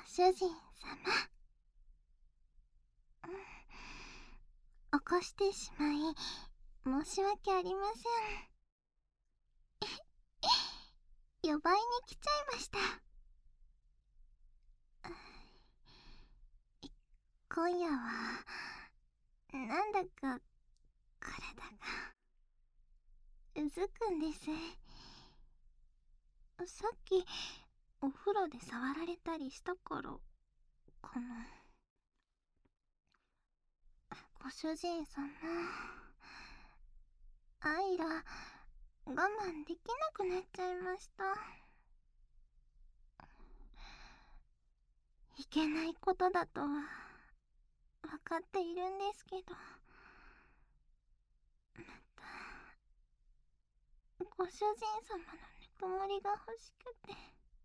主人様、起こしてしまい申し訳ありません。呼ばいに来ちゃいました。今夜はなんだか体がうずくんです。さっきお風呂で触られたりしたからかな。ご主人様、アイラ我慢できなくなっちゃいました。いけないことだとは分かっているんですけど、またご主人様のぬくもりが欲しくて。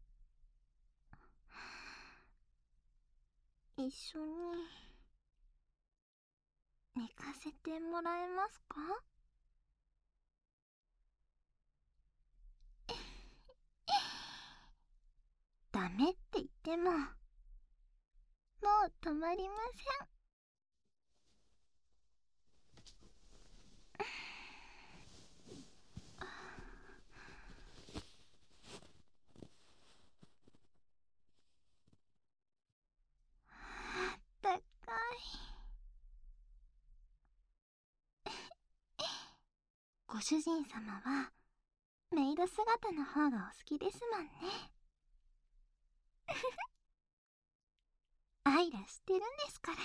一緒に寝かせてもらえますか？ダメって言ってももう止まりません。あったかい。ご主人様はメイド姿の方がお好きですもんね。アイラ知ってるんですから。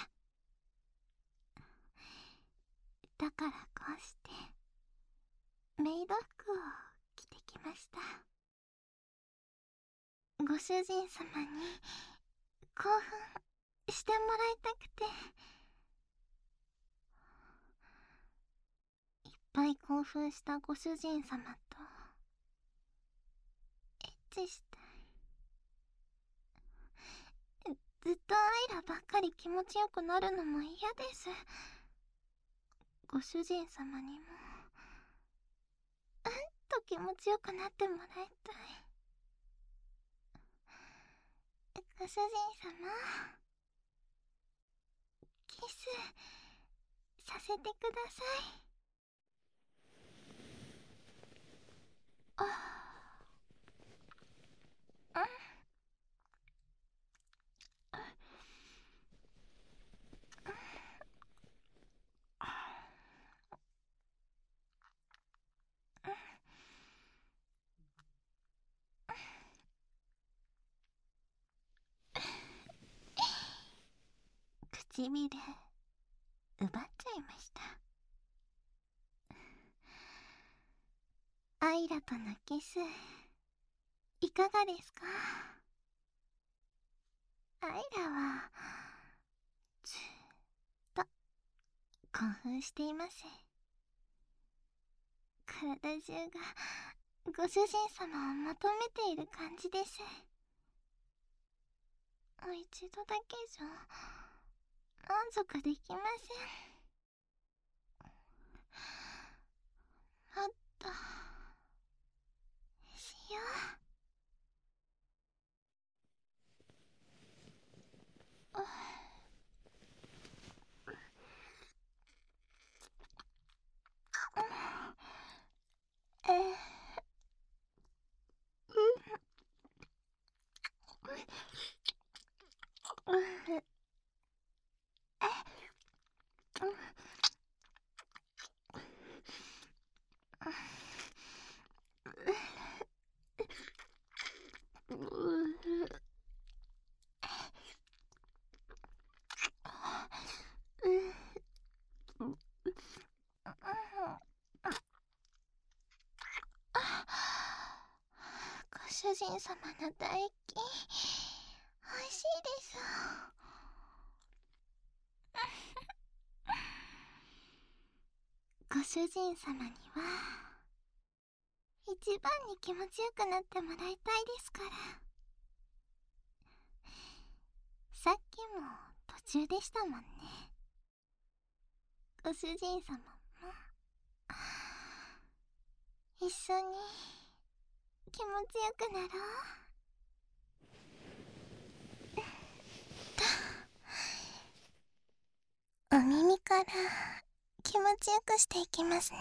だからこうしてメイド服を着てきました。ご主人様に興奮してもらいたくて。いっぱい興奮したご主人様とエッチしたい。ずっとアイラばっかり気持ちよくなるのも嫌です。ご主人様にもと気持ちよくなってもらいたい。ご主人様、キスさせてください。ああ、唇奪っちゃいました。アイラとのキスいかがですか？アイラはずっと興奮しています。体中がご主人様を求めている感じです。一度だけじゃ満足できません。もっとしよう。ご主人様の唾液おいしいです。ご主人様には一番に気持ちよくなってもらいたいですから。さっきも途中でしたもんね。ご主人様も一緒に気持ちよくなろう。 耳から気持ちよくしていきますね。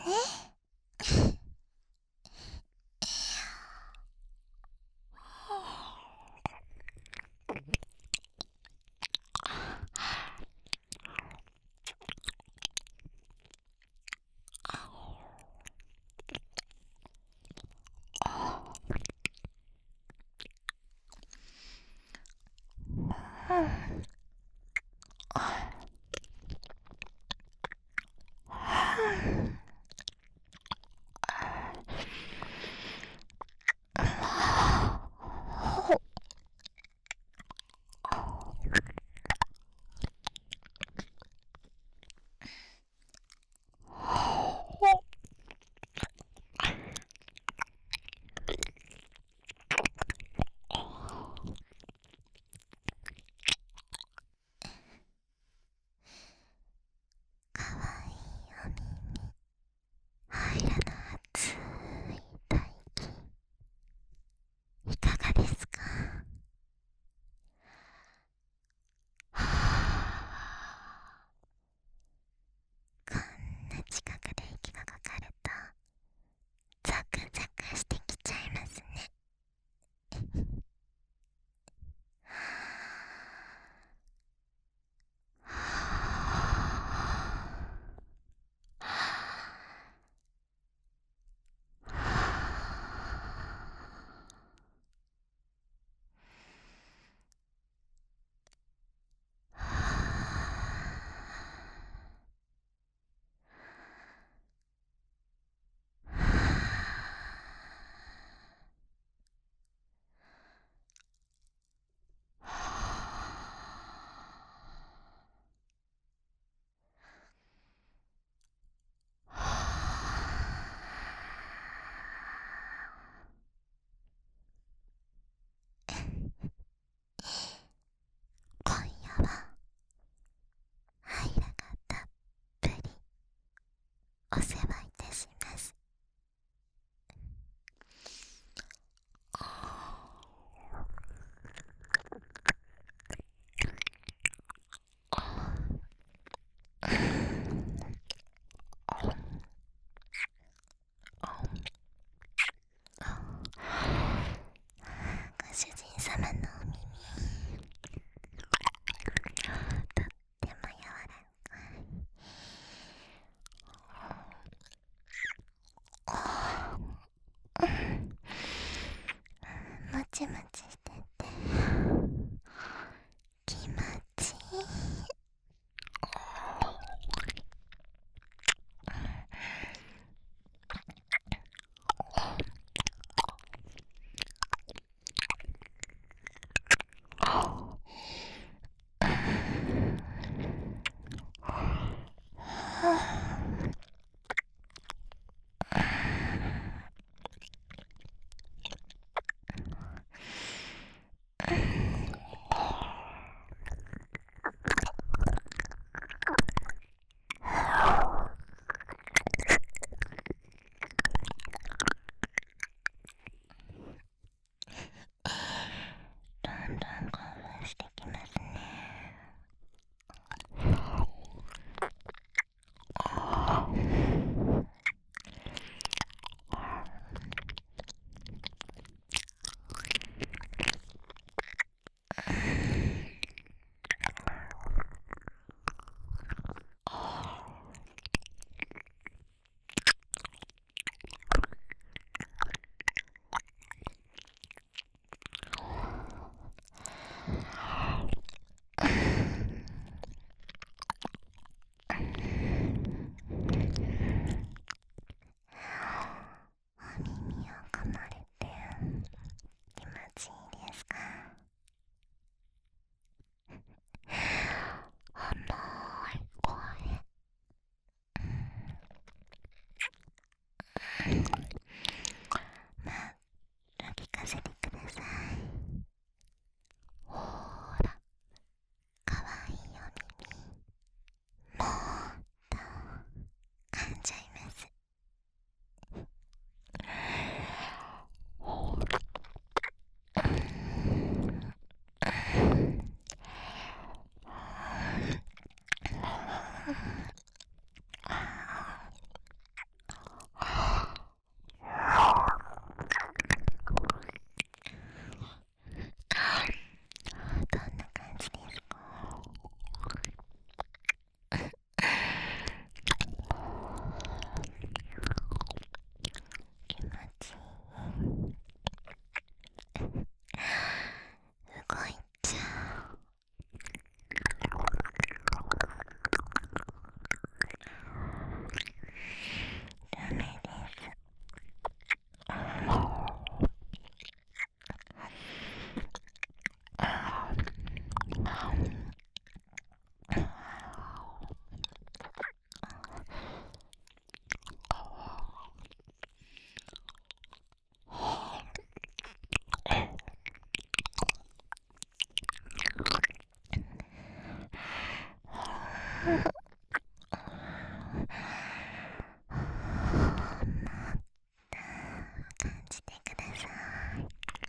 感じてください。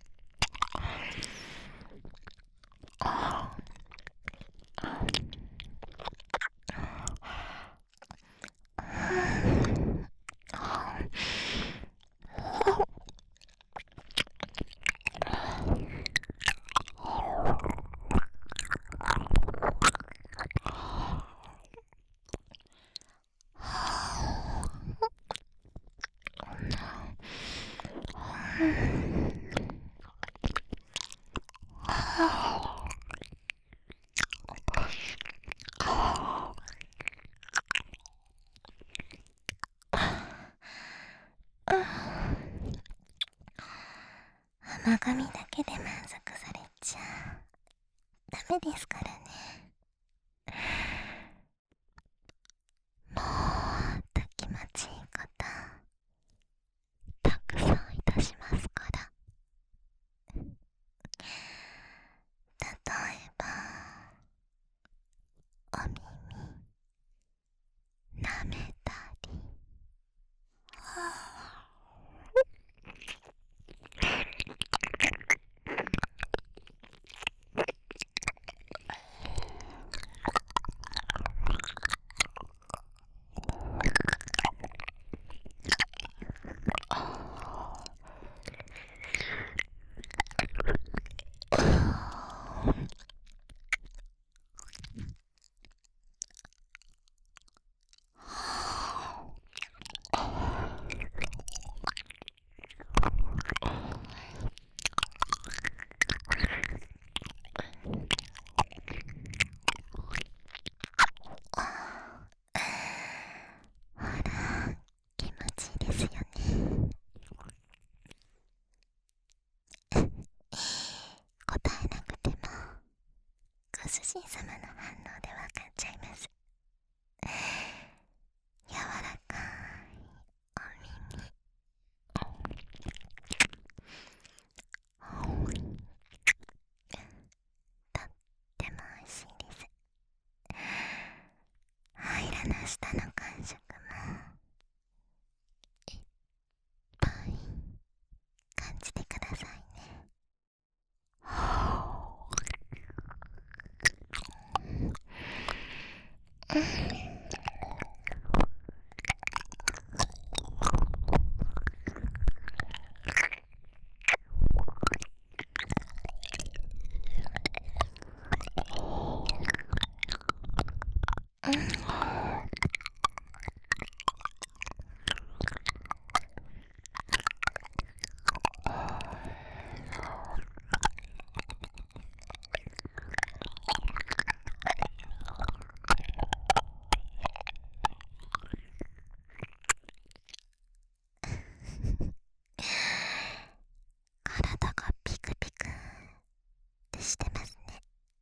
甘噛みだけで満足されちゃダメですからね。もっと気持ちいいことたくさんいたしますから。例えばお耳舐めたり、ほら気持ちいいですよね。答えなくてもご主人様の反応でわかっちゃいます。柔らかいお耳、とっても美味しいです。アイラの下の感触もいっぱい感じてくださいね。体がピクピクってしてますね。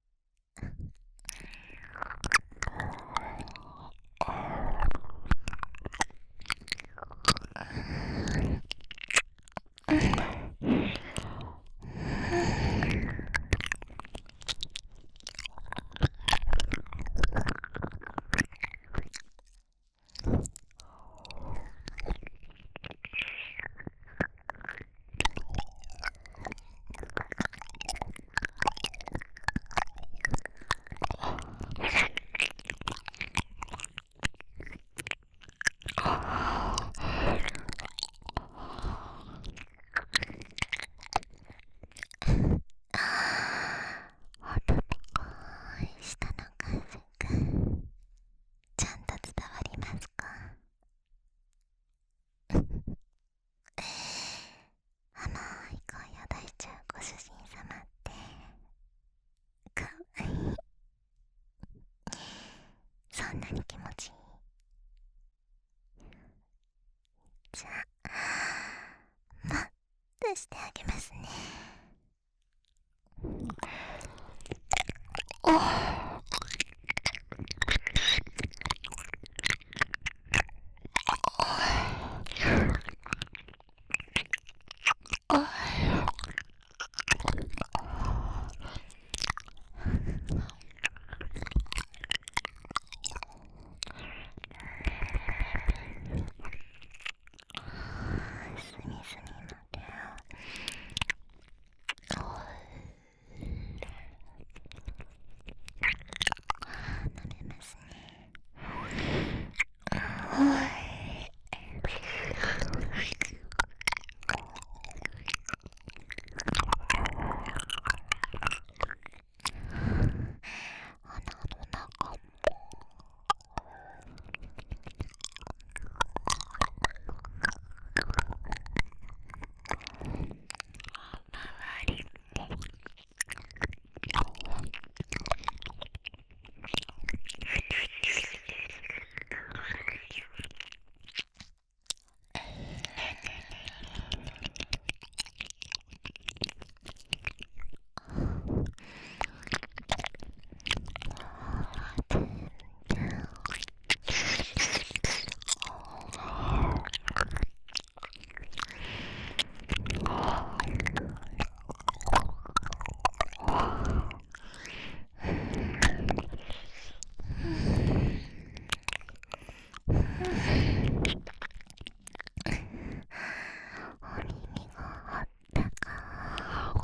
ほとびこい下の感触ちゃんと伝わりますか？甘い声を出しちゃうご主人様ってかわいい。そんなに気持ちいい。じゃあもっスしてあげますね。すみすみまで舐めますね。鼻の中も周りもお耳があったか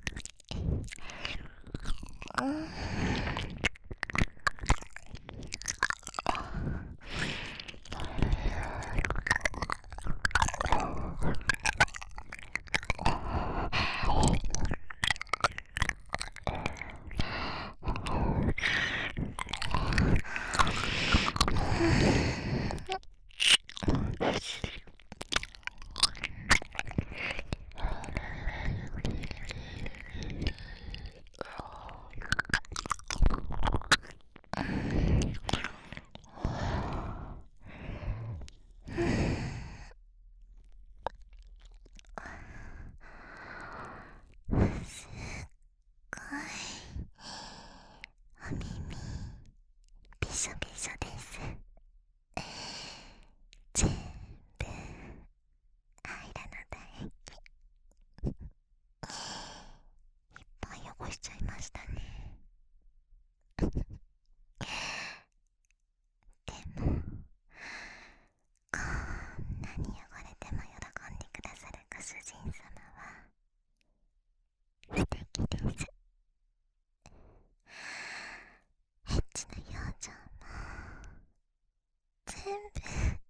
すっごいお耳びしょびしょです。全部入らな唾液いっぱい汚しちゃいましたね。でもこんなに汚れても喜んでくださるご主人様は素敵です。エッチな表情も全部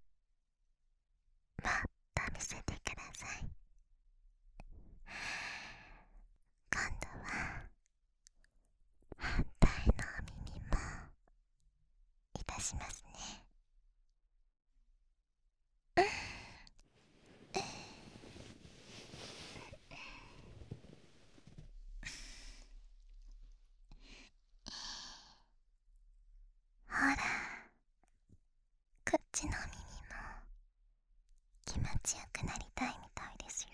もっと見せてください。今度は反対のお耳もいたしますね。ほら、こっちのお耳も気持ちよくなりたいみたいですよ。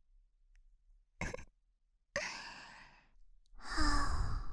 はあ、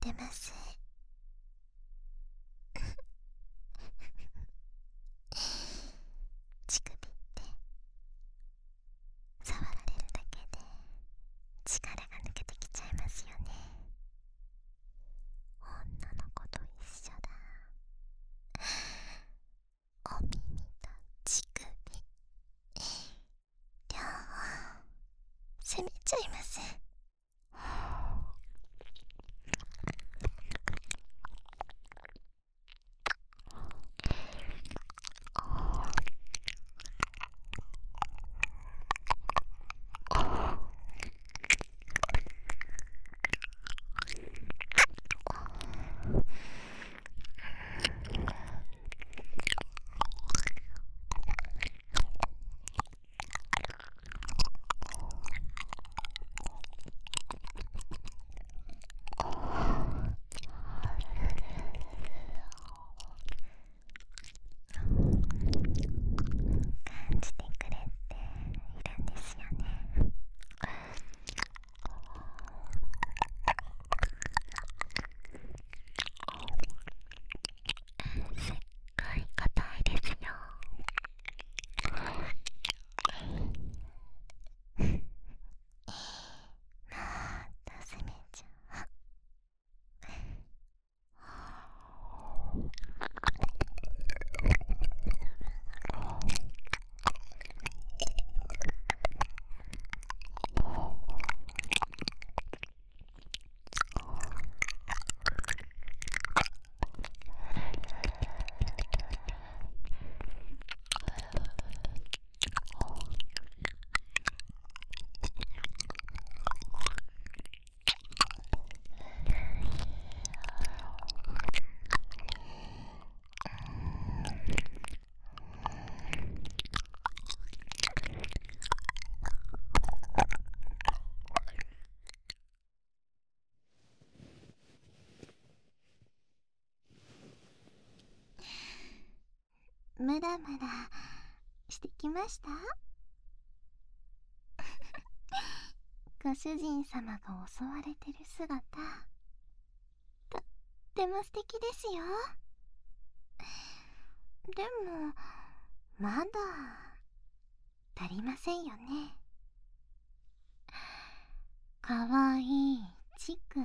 てます。乳首って触られるだけで力が抜けてきちゃいますよね。女の子と一緒だ。お耳と乳首両方攻めちゃいます。感じてくれているんですよね。すっごい硬いですよ。もっと攻めちゃう。ムラムラしてきました？ご主人様が襲われてる姿、とっても素敵ですよ。でもまだ足りませんよね。かわいい乳首、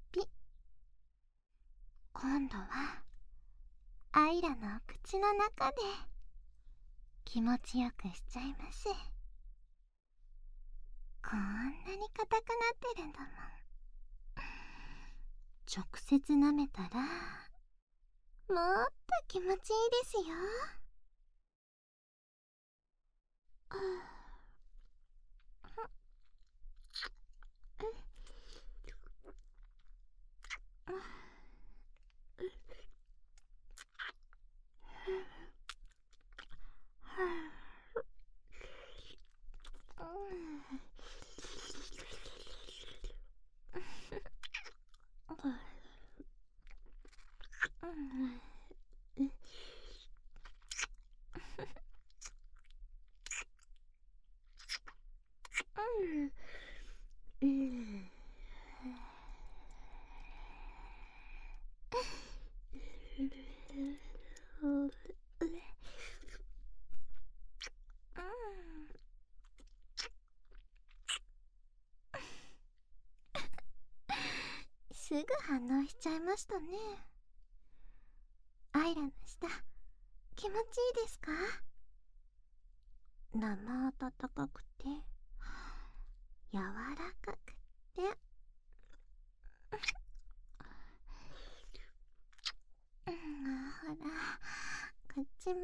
今度はアイラの口の中で気持ちよくしちゃいます。こんなに硬くなってるんだもん。直接舐めたらもっと気持ちいいですよ。すぐ反応しちゃいましたね。アイラの舌、気持ちいいですか？生温かくて柔らかくてほら、こっちも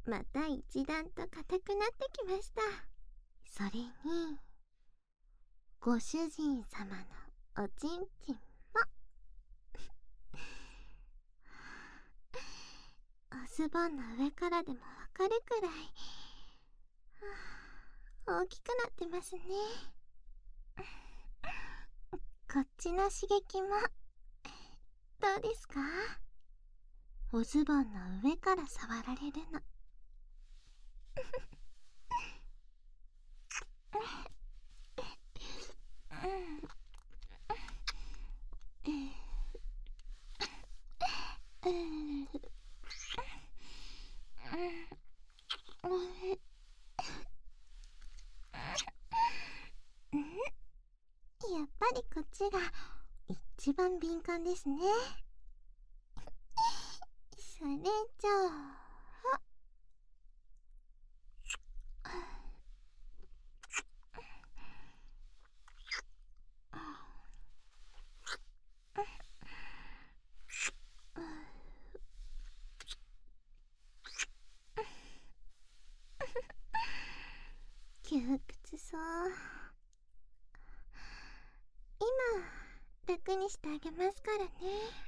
また一段と硬くなってきました。それにご主人様のおちんちんもおズボンの上からでもわかるくらい大きくなってますね。こっちの刺激もどうですか？おズボンの上から触られるの。やっぱりこっちが一番敏感ですね。それじゃ窮屈そう。今楽にしてあげますからね。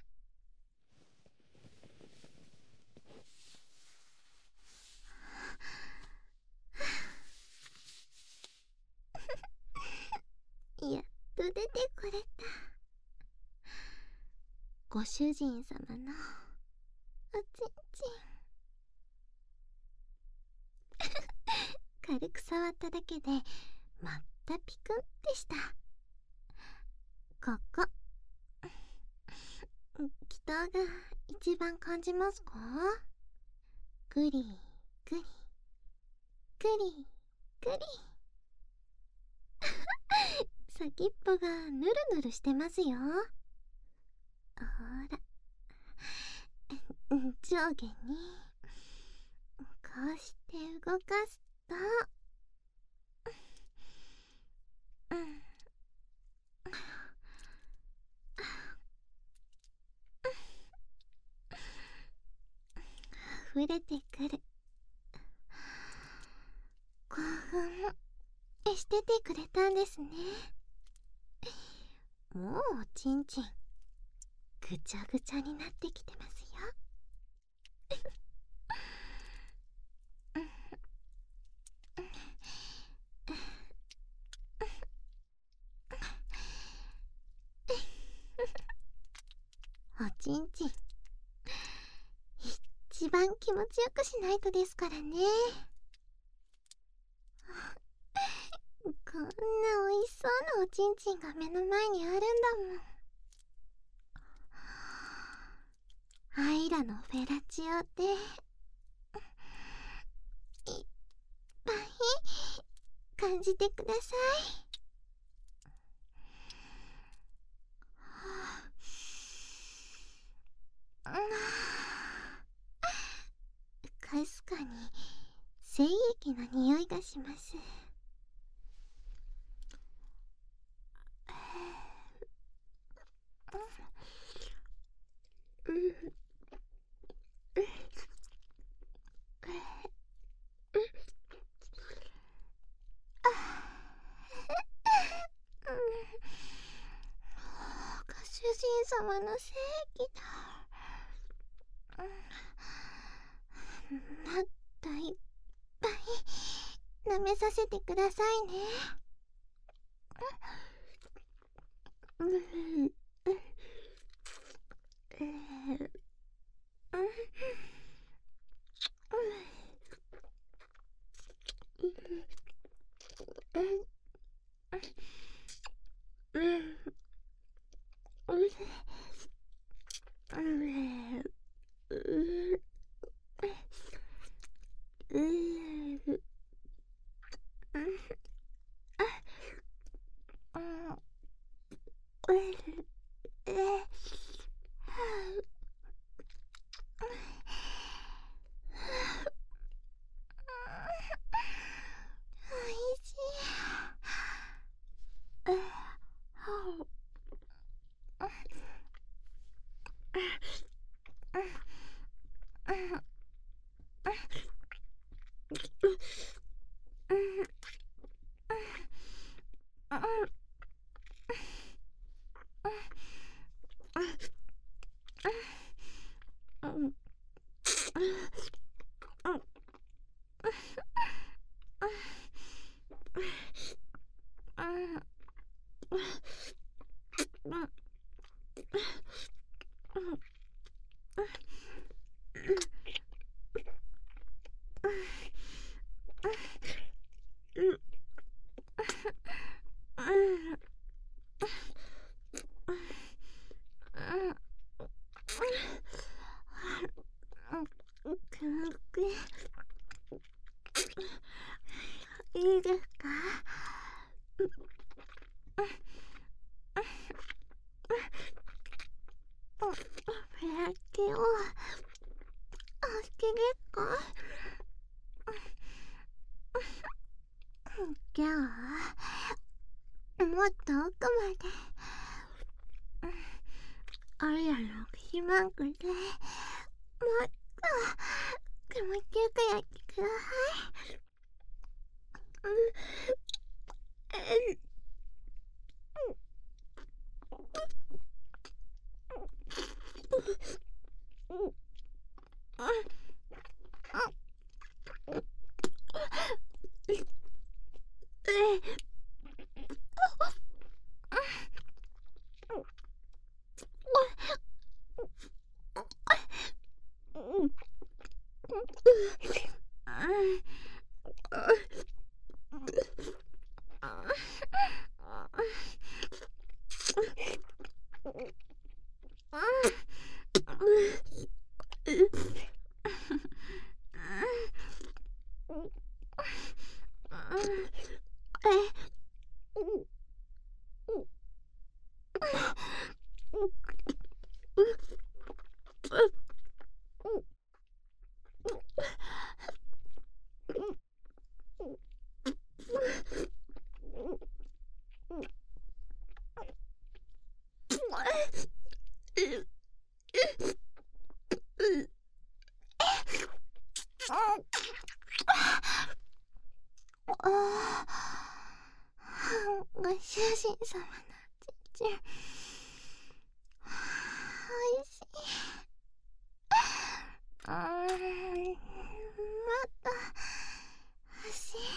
やっと出てこれた。ご主人様のおちんちん軽く触っただけでまたピクンってした。ここ気筒が一番感じますか？グリグリグリグリ先っぽがヌルヌルしてますよ。ほら上下にこうして動かすと溢れてくる。興奮しててくれたんですね。もうおちんちんぐちゃぐちゃになってきてますよ。おちんちん一番気持ちよくしないとですからね。こんな美味しそうなおちんちんが目の前にあるんだもん。アイラのフェラチオでいっぱい感じてください。かすかに精液の匂いがします。ご主人様の精液だ。もっといっぱい舐めさせてくださいね。おいしい。 いいですか？ブラキをお好きですか？じゃあもっと奥までおいらの口マークでもっと気持ちよくやってください。ご主人様のチンチンおいしい。もっと欲しい。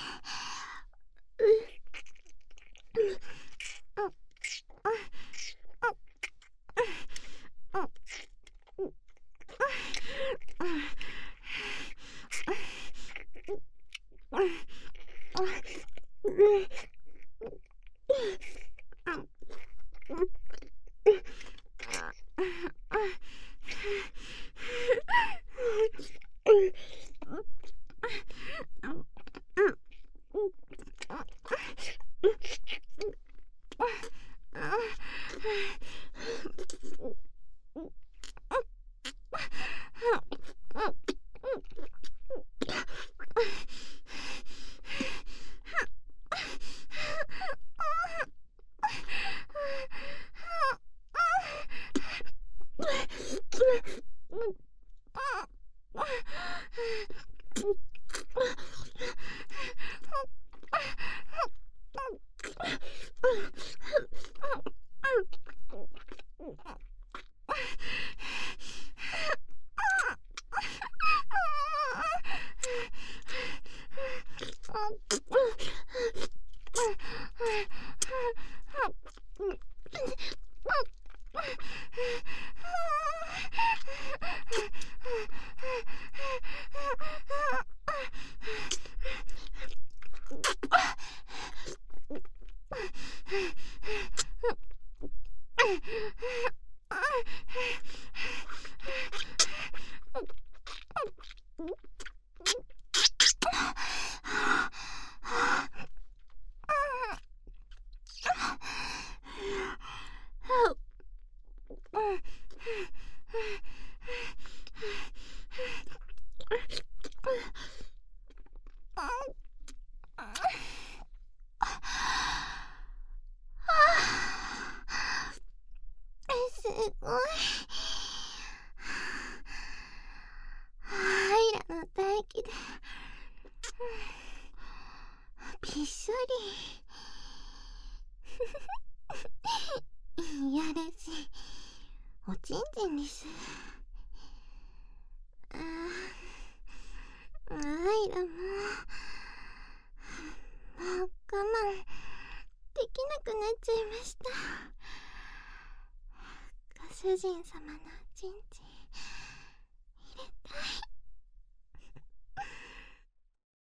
すごい。アイラの唾液でびっしょりやるし、おちんちんです。あいらもう我慢できなくなっちゃいました。ご主人様のおちんちん